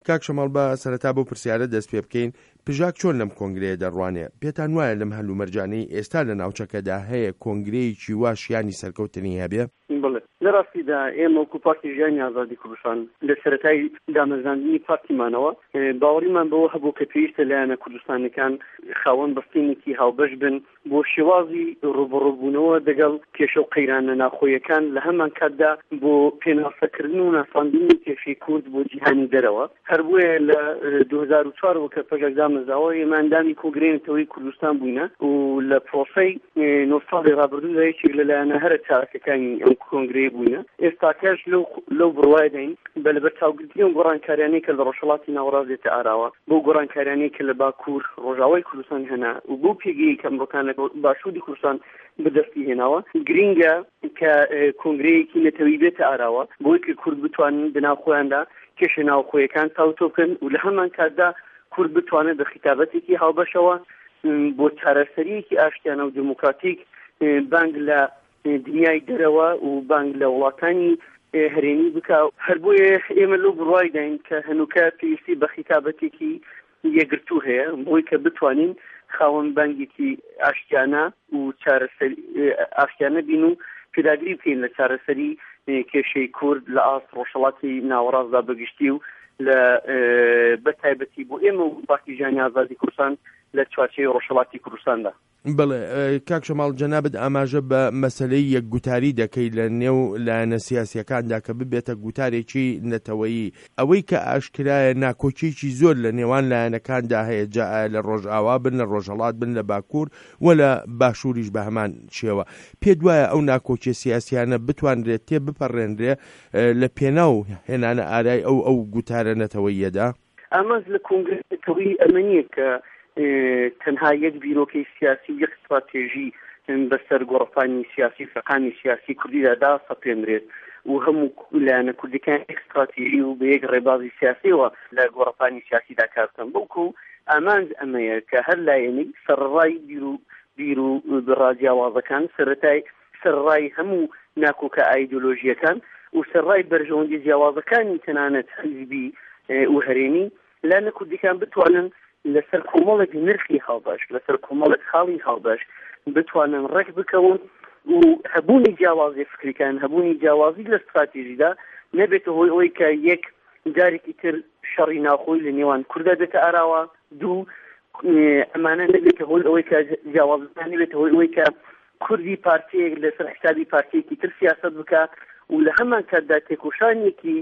کاک شەماڵ بە سەرەتا بۆ پرسیارە دەست پێ بکەین پژاک چۆن لەم کۆنگرەیە دەڕوانێ؟ پێتان وایە لەم هەلوو مەرجانەی ئێستا لە ناوچەکەدا هەیە کۆنگرەیەکی وا شیانی سەرکەوتنی هەبێ؟ بڵێ لە ڕاستیدا ئێمە وەکو پارتی ژیانی ئازادی کوردستان لە سەرەتای دامەزراندنی پارتیمانەوە باوەڕیمان بەوە هەبوو کە پێویستە لایەنە کوردستانەکان خاوەن بەستێنێکی هاوبەش بن بۆ شێوازی ڕوبەڕووبوونەوە دەگەڵ کێشە و قەیرانە ناخۆیەکان لە هەمان کاتدا بۆ پێناسەکردن و ناساندنی کێشەی کورد بۆ جیهانی دەرەوە هەر بۆیە لە 2004 وەکە پەژێک دامەزراوە ئێمە ئەندامی کۆنگرەیەکەوەی کوردستان بووینە و لە پرۆسەی 9 ساڵی ڕابردوودا یەکێک لەلایەنە هەرە چارەکەەکانی ئەم کۆنگرەی بووینە ئێستا کەش لەو بڕوای دەین بە لەبەر چاوگرتنی و گۆڕانکاریانەی کە لە ڕۆژهەڵاتی ناوەڕاست دێتە ئاراوە بۆ گۆڕانکاریانەی کە لە باکوور ڕۆژاوای کوردستان هێنا و بۆ پێگەی کە ئەمڕۆکانە باشووری کوردستان بەدەستی هێناوە گرینگە کە کۆنگرەیەکی نەتەوەیی بێتە ئاراوە بۆی کە کورد بتوانن بەناو خۆیاندا کێشە ناوخۆیەکان تاوتۆ بکەن و لە هەمان کاتدا کورد بتوانێت بە خیتابەتێکی هاوبەشەوە بۆ چارەسەریەکی ئاشتیانە و دموکراتیک بانگ لە دنیای دەرەوە و بانگ لە وڵاتانی هەرێمی بکە هەر بۆیە ئێمە لەو بڕوای داین کە هەنووکە پێویستی بە خیتابەتێکی یەکگرتوو هەیە بۆی کە بتوانین خاوەن بانگێکی ئاشتیانە و چارەسەری ئاشتیانە بین و پێداگیری بکەین لە چارەسەری کێشەی کورد لە ئاست ڕۆژهەڵاتی ناوەڕاستدا بەگشتی و لە بەتایبەتی بۆ ئێمە و پارتی ژیانی ئازادی کوردستان لە چوارچێی ڕۆژهەڵاتی کوردستاندا. بڵێ کاک شەماڵ جەنابەت ئاماژە بە مەسەلەی یەکگوتاری دەکەی لە نێو لایەنە سیاسیەکاندا کە ببێتە گوتارێکی نەتەوەیی ئەوەی کە ئاشکرایە ناکۆچێکی زۆر لە نێوان لایەنەکاندا هەیە جا لە ڕۆژئاوا بن لە ڕۆژهەڵات بن لە باکوور و لە باشووریش بە هەمان شێوە پێت وایە ئەو ناکۆچێ سیاسیانە بتوانرێت تێ بپەڕێنرێ لە پێناو هێنانە ئارای ئەو گوتارە نەتەوەییەدا؟ ئاماژ لە کۆنگرەکەوەی ئەمە نییە کە تەنها یەک بیرۆکەی سیاسی یەک استراتێژی بەسەر گۆڕەپانی سیاسی فەقانی سیاسی کوردیدا داسەپێنرێت و هەموو لایەنە کوردەکان یەک استراتێژی و بە یەک ڕێبازی سیاسیەوە لە گۆڕەپانی سیاسیدا کار بکەن بەڵکو ئامانج ئەمەیە کە هەر لایەنی سەرڕای بیر و ڕاجیاوازەکان سەرڕای هەموو ناکۆکە ئایدۆلۆژیەکان و سەرڕای بەرژەوەندی جیاوازەکانی تەنانەت حیزبی و هەرێمی لایەنە کوردەکان بتوانن لەسەر کۆمەڵێک نرخی هاوبەش لەسەر کۆمەڵێک خاڵی هاوبەش بتوانن ڕێک بکەون و هەبوونی جیاوازی فکریکان هەبوونی جیاوازی لە استراتێژیدا نەبێتە هۆی ئەوەی کە یەک جارێکی تر شەڕی ناوخۆی لە نێوان کووردا بێتە ئاراوە دوو ئەمانە نەبێتە هۆی ئەوەی کە جیاوازەکان نەبێتە هۆی ئەوەی کە کوردی پارتیەک لەسەر حسابی پارتیەکی تر سیاسەت بکە و لە هەمان کاتدا تێکۆشانێکی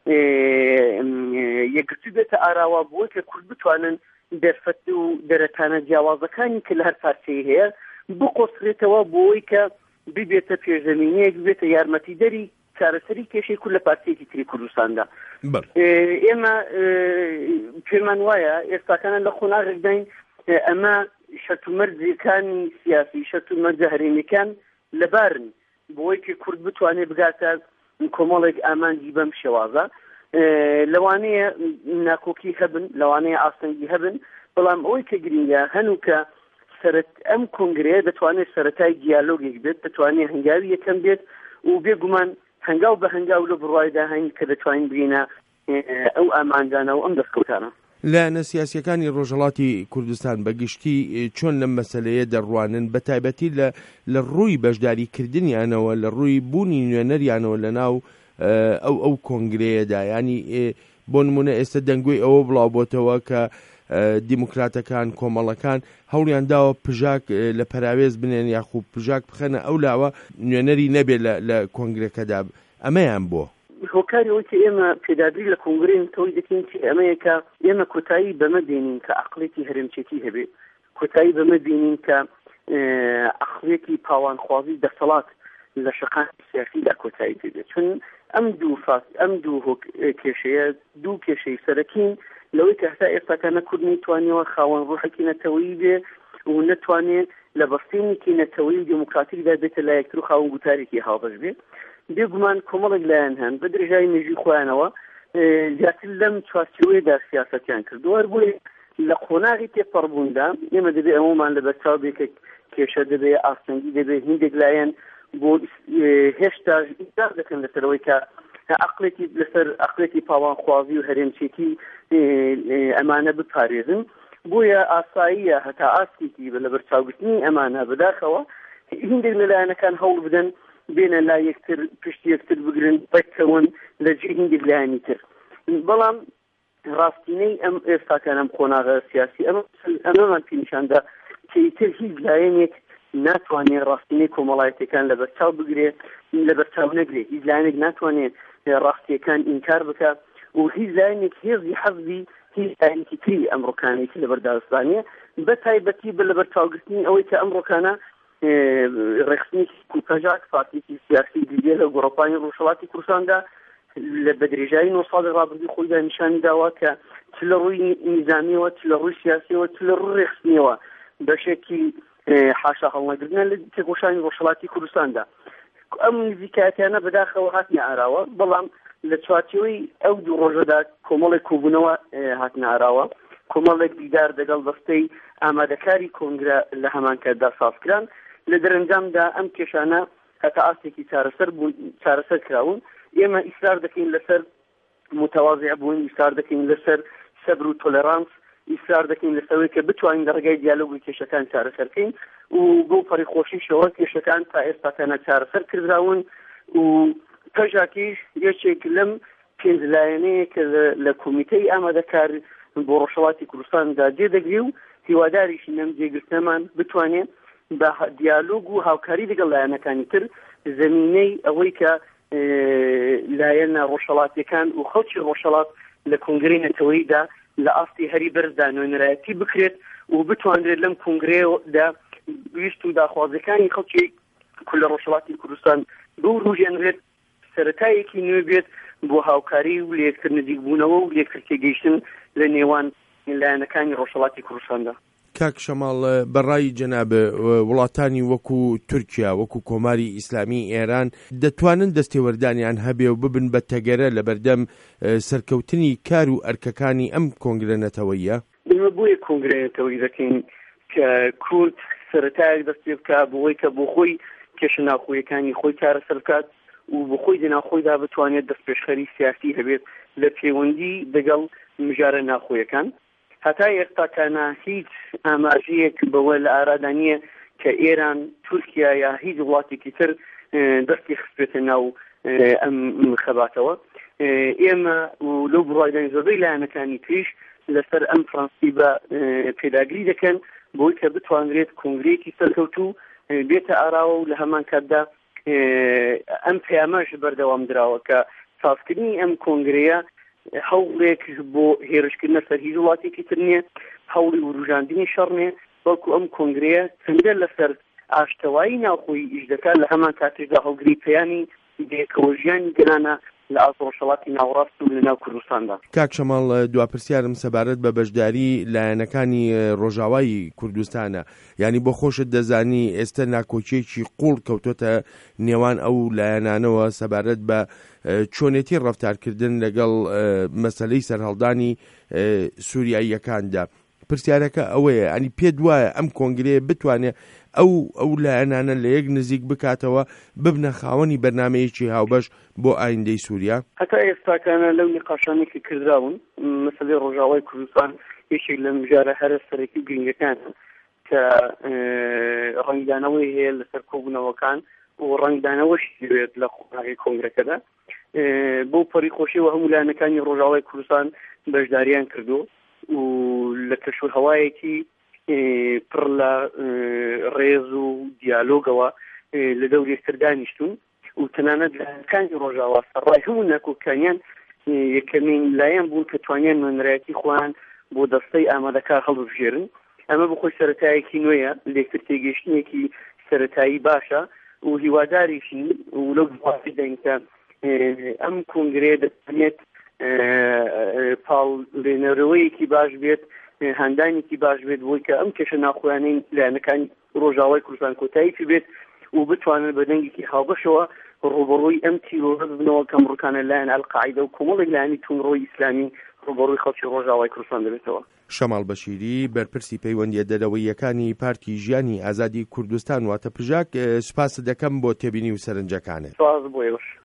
یەکگرتوو بێتە ئاراوە بۆی کە کورد بتوانن دەرفەت و دەرەتانە جیاوازەکانی کە لە هەر پارچەی هەیە بقۆسرێتەوە بۆی کە ببێتە پێشەمینەیەک بێتە یارمەتیدەری چارەسەری کێشەی کورد لە پارتیەکی تری کوردستاندا. ئێمە پێمان وایە ئێستاکانە لە خۆناغێک داین ئەمە شەرتومەرجەکانی سیاسی شەرتومەرجە هەرێمیەکان لەبارن بۆی کە کورد بتوانێت بگاتە کۆمەڵێک ئامانجی بەم شێوازە لەوانەیە ناکۆکی هەبن لەوانەیە ئاسنگی هەبن بەڵام ئەوەی کە گرنگە هەنووکە ئەم کۆنگرەیە دەتوانێت سەرەتای دیالۆگێک بێت دەتوانێت هەنگاوی یەکەم بێت و بێگومان هەنگاو بە هەنگاو لە بڕوایدا هەین کە دەتوانین بگەینە ئەو ئامانجانە و ئەم دەستکەوتانە. لایەنە سیاسیەکانی ڕۆژهەڵاتی کوردستان بەگشتی چۆن لەم مەسەلەیە دەڕوانن بە تایبەتی لە ڕووی بەشداریکردنیانەوە لە ڕووی بوونی نوێنەریانەوە لەناو ئەو کۆنگرەیەدا ینی بۆ نمونە ئێستا دەنگوی ئەوە بڵاو بۆتەوە کە دیموکراتەکان کۆمەڵەکان هەوڵیان داوە پژاک لە پەراوێز بنێن یاخوب پژاک بخەنە ئەو لاوە نوێنەری نەبێت لە کۆنگرەکەدا ئەمەیان بۆ هۆکاری ئەوەی کە ئێمە پێداگیری لە کۆنگرەی تۆی دەکەین ئەمەیە کە ئێمە کۆتایی بەمە دێنین کە عەقڵێکی هەرێمچێتی هەبێت کۆتایی بەمە دێنین کە عەقڵێکی پاوانخوازی دەسەڵات لە شەقان سیاسیدا کۆتایی پێبێت چون ئەم دوو کێشەیە دوو کێشەی سەرەکین لەوەی کە هەتا ئێستاکانە کورد نەیتوانیەوە خاوەن ڕوحێکی نەتەوەیی بێ و نەتوانێت لە بەستێنێکی نەتەوەیی دموکراتیکدا بێتە لای یەکتر و خاوەن گوتارێکی هاوبەش بێت بێگومان کۆمەڵێک لایەن هەن بە درێژایی مێژووی خۆیانەوە زیاتر لەم چوارچێوەیەدا سیاسەتیان کردووە بۆیە لە قۆناغی تێپەڕبووندا ئێمە دەبێت ئەمەمان لە بەرچاو بێت کە کێشە دەبێت ئاسنگی دەبێت هیندێک لایەن بۆ هێشتا ئیدار دەکەن لەسەرەوەی کە عقلێتی لەسەر عقلێتی پاوانخوازی و هەرێمچێتی ئەمانە بپارێزن بۆیە ئاساییە هەتا ئاستێکی لە بەرچاوگرتنی ئەمانە بەداخەوە هیندێک لەلایەنەکان هەوڵ بدەن بێنە لا یەکتر پشتی یەکتر بگرن بەکەون لە جێ هیندێک لایەنی تر بەڵام ڕاستینەی ئەم ئێستاکان ئەم قۆناغە سیاسی ئەمەمان پیشاندا کەیتر هیچ لایەنێک ناتوانێت ڕاستینەی کۆمەڵایەتەکان لە بەرچاو بگرێت لە بەرچاو نەگرێت هیچ لایەنێک ناتوانێت ڕاستیەکان ئینکار بکات و هیچ لایەنێک هێزی حەزبی هیچ لایەنێکی تری ئەمڕۆکانێکی لە بەردارستانیە بە تایبەتی بە لە بەرچاوگرتنی ئەوەی کە ئەمڕۆکانە ڕێخستنێکی کوپەژاک پارتیەکی سیاسی دیگە لە گۆڕۆپانی ڕۆژهەڵاتی کوردستاندا لە بەدرێژایی 9 ساڵی ڕابردووی خۆیدا نیشانی داوا کە چ لە ڕووی نیزامیەوە چ لە ڕووی سیاسیەوە چ لە ڕووی ڕێخستنیەوە بەشێکی حاشا هەڵنەگرتنە لە تێکۆشانی ڕۆژهەڵاتی کوردستاندا ئەم نزیکایەتیانە بەداخەوە هاتنە ئاراوە بەڵام لە چوارچێوەی ئەو دوو ڕۆژەدا کۆمەڵێک کۆبوونەوە هاتنە ئاراوە کۆمەڵێک دیدار دەگەڵ دەستەی ئامادەکاری کۆنگرە لە هەمان کاتدا سازکران لە دەرەنجامدا ئەم کێشانە هەتا ئاستێکی چارەسەر کراون ئێمە ئیسرار دەکەین لەسەر متەواضع بوون ئیسرار دەکەین لەسەر سەبر و تۆلەرانس ئیسرار دەکەین لەسەوەی کە بتوانین ڕێگای دیالۆگی کێشەکان چارەسەرکەین و بۆ پەڕیخۆشیشەوە کێشەکان تا ئێستاکانە چارەسەر کردراون و پەژاکیش یەکێک لەم پێنج لایەنەیە کە لە کۆمیتەی ئامادەکار بۆ ڕۆژهەڵاتی کوردستاندا جێدەگری و هیواداریشی نەم جێگرتنەمان بتوانێت بە دیالۆگ و هاوکاری لەگەڵ لایەنەکانی تر زەمینەی ئەوەی کە لایەنە ڕۆژهەڵاتیەکان و خەڵکی ڕۆژهەڵات لە کۆنگرەی نەتەوەییدا لە ئاستی هەری بەرزدا نوێنەرایەتی بکرێت و بتوانرێت لەم کۆنگرەیەدا ویست و داخوازەکانی خەڵکی لە ڕۆژهەڵاتی کوردستان بۆ ڕوژێنرێت سەرەتایەکی نوێ بێت بۆ هاوکاری و لەیەکتر نزیکبوونەوە و لەیەکتر تێگەیشتن لە نێوان لایەنەکانی ڕۆژهەڵاتی کوردستاندا. کاک شەماڵ بەڕای جەناب وڵاتانی وەکو تورکیا وەکو کۆماری ئیسلامی ئێران دەتوانن دەستێوەردانیان هەبێ و ببن بە تەگەرە لە بەردەم سەرکەوتنی کار و ئەرکەکانی ئەم کۆنگرە نەتەوەییە؟ بۆیە کۆنگرە نەتەوەیی دەکەین کە کورد سەرەتایەک دەستێ بکە بۆی کە بۆ خۆی کێشە ناوخۆیەکانی خۆی چارەسەر بکات و بۆ خۆی دەناخۆیدا بتوانێت دەستپێشخەری سیاسی هەبێت لە پەیوەندی لەگەڵ مژارە ناخۆیەکان هەتا ئێستاکانە هیچ ئاماژەیەک بەوە لە ئارادانیە کە ئێران تورکیا یا هیچ وڵاتێکی تر دەستی خستێتە ناو ئەم خەباتەوە ئێمە لەو بڕایدانی زۆربەی لایەنەکانی تریش لەسەر ئەم فڕانسی بە پێداگری دەکەن بۆی کە بتوانرێت کۆنگرەیەکی سەرکەوتوو بێتە ئاراوە و لە هەمان کاتدا ئەم پەیامەش بەردەوام درراوە کە سازکردنی ئەم کۆنگرەیە هەوڵێک بۆ هێرشکردنە سەر هیچ وڵاتێکی تر نییە هەوڵی وروژاندنی شەڕ نیە بەڵکو ئەم کۆنگرەیە چەندە لەسەر ئاشتەوایی ناوخۆی ئیش دەکات لە هەمان کاتێکدا هەڵگری پەیامی دێکەوە ژیانی گەرانە لە ئازڕۆژهەڵاتی ناوەڕاست و لەناو کوردستاندا. کاک شەماڵ دواپرسیارم سەبارەت بە بەشداری لایەنەکانی ڕۆژاوای کوردستانە یعنی بۆ خۆشت دەزانی ئێستا ناکۆچیەکی قوڵ کەوتۆتە نێوان ئەو لایەنانەوە سەبارەت بە چۆنێتی ڕەفتارکردن لەگەڵ مەسەلەی سەرهەڵدانی سووریاییەکاندا پرسیارەکە ئەوەیە ئەنی پێ دوایە ئەم کۆنگرەیە بتوانێت ئەو لایەنانە لە یەک نزیک بکاتەوە ببنە خاوەنی بەرنامەیەکی هاوبەش بۆ ئایندەی سووریا؟ هەتا ئێستاکانە لەو نقاشانێکی کردراون مەسەلەی ڕۆژاوای کوردستان یەکێک لە مژارە هەرە سەرەکی گرنگەکانە کە ڕەنگدانەوەی هەیە لەسەر کۆبوونەوەکان و ڕەنگدانەوەشی دەوێت لە قۆناغی کۆنگرەکەدا بۆ پەڕیخۆشیەوە هەموو لایەنەکانی ڕۆژاوای کوردستان بەشداریان کردو و لە کەشوهەوایەکی پڕ لە ڕێز و دیالۆگەوە لە دەورێکتر دانیشتون و تەنانەت لایەنەکانی ڕۆژاوا سەرڕای هەموو ناکۆکانیان یەکەمین لایەن بوون کە توانیان نوێنەرایەتی خۆیان بۆ دەستەی ئامادەکار هەڵبژێرن ئەمە بخۆی سەرەتایەکی نوێیە لێکتر تێگەیشتنێکی سەرەتایی باشە و هیواداریشی و لەو بڵاوی کە ئەم کۆنگرەیە دەتوانێت پاڵێنەرەوەیەکی باش بێت هەندانێکی باش بێت بۆی کە ئەم کێشە ناخۆیانەی لایەنەکانی ڕۆژاوای کوردستان کۆتاییی بێت و بتوانن بە دەنگێکی هاوبەشەوە ڕوبەڕووی ئەم تیرۆرە ببنەوە کە ئەمریکانە لایەن ئەلقاعیدە و کۆمەڵێک لایەنی تونڕۆی ئیسلامی ڕوبەڕووی خەڵکی ڕۆژاوای کوردستان دەبێتەوە. شەماڵ بەشیری بەرپرسی پەیوەندیە دەرەوەیەکانی پارتی ژیانی ئازادی کوردستان واتە پژاک سوپاس دەکەم بۆ تێبینی و سەرنجەکانت. سپاس بۆ ئێوەش.